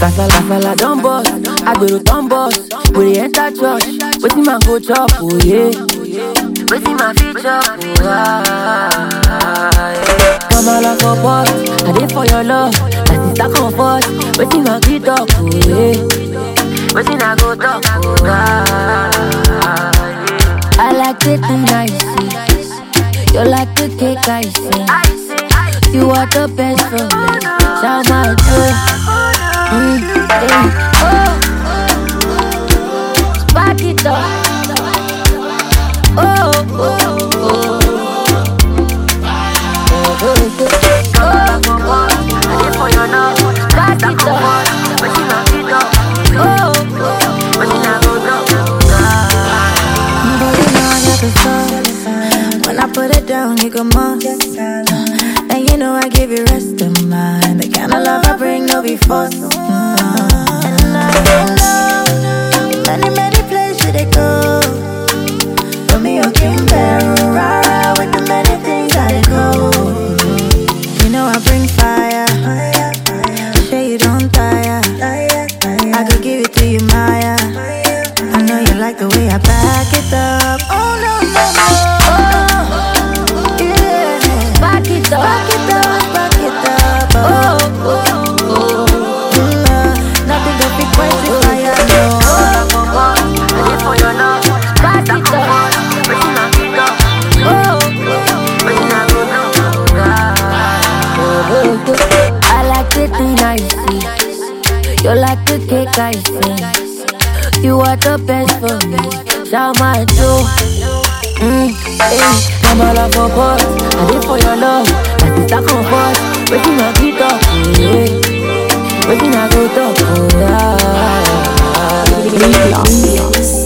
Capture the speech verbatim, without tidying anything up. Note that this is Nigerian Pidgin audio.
Kasala, kasala, don't boss. I go to dumb boss. We dey enter church. Wetin man go chop, oh yeah. Wetin man fit chop, oh ah. Kamala for boss, I dey for your love. My sister comfort. Wetin man fit talk, oh yeah. Wetin I go talk, oh ah. I like it nice. You like the cake I see. You are the best for me. Shout my joy. Mm, hey, oh. Spark it up. Oh, oh, oh. Oh, oh, oh. I did for your love. Spark it up. But you not it up. Oh, oh. But you not go down. But you know I got the sauce. When I put it down, you go must. And you know I give you rest of mind. The kind of love I bring, no be forced. Mm. And I don't know many, many places they go. But me, you can bear rara with the many things I go. You know I bring fire. Sure you don't tire. I could give it to you, Maya. I know you like the way I back it up. Oh no, no, no. Oh, yeah. Back it up. Back it up, back it up. Oh, oh, oh. Mm, uh, nothing but big points if I am no. I did for your love. Back it up. But you not it up. Oh, but you not go down. I like it nice. You like the cake I see. You are the best for me. Shout my joy. Mm, hey, Kamala for boss. I did for your love. My sister comfort. Wetin I fit talk, oh yeah. Wetin I go talk, oh yeah.